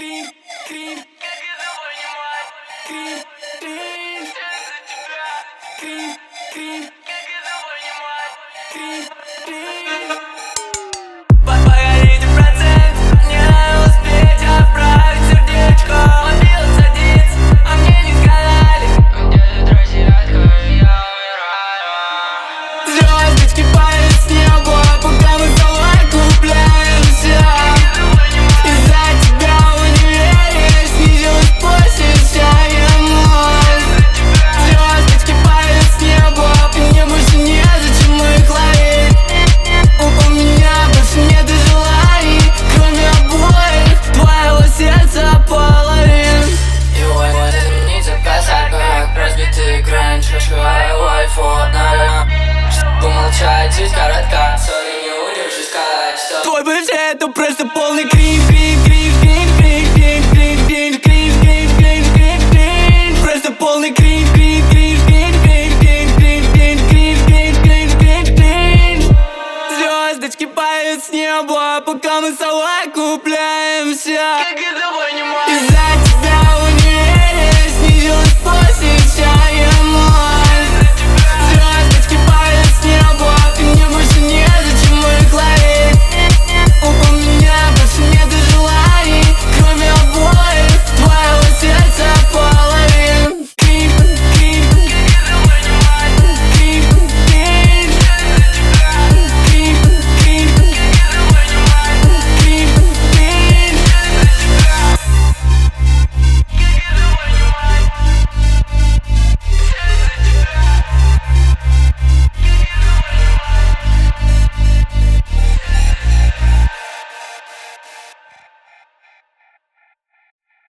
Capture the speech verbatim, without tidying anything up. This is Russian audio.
Крим, Крим, как это понимать? Крим, Крим, все из-за тебя. Крим, Крим, как это понимать? Крим, Крим. Погорите процент, не успеть отправить сердечко. Мобил садится, а мне не сказали. Где ты, россиятка, я умираю. Звездочки падают с неба, пока мы с тобой купляемся. Из-за тебя в универе снизилась посещаемость. Звездочки падают с неба, мне больше незачем их ловить. У меня больше нет желаний, кроме обоих твоего сердца половин. И вот измениться касательно, как разбитый экран, шашиваю айфон. Чтобы молчать, жизнь коротка, сори, не удержишь сказать, что Твой бывший это просто полный кринж, кринж, кринж, кринж, кринж, кринж, кринж, кринж, кринж, кринж, кринж, кринж. Просто полный кринж, кринж, кринж, кринж, кринж, кринж, кринж, кринж, кринж, кринж, кринж, кринж, кринж. Звездочки падают с неба, пока мы с тобой купляемся. Как это понимать? Из-за тебя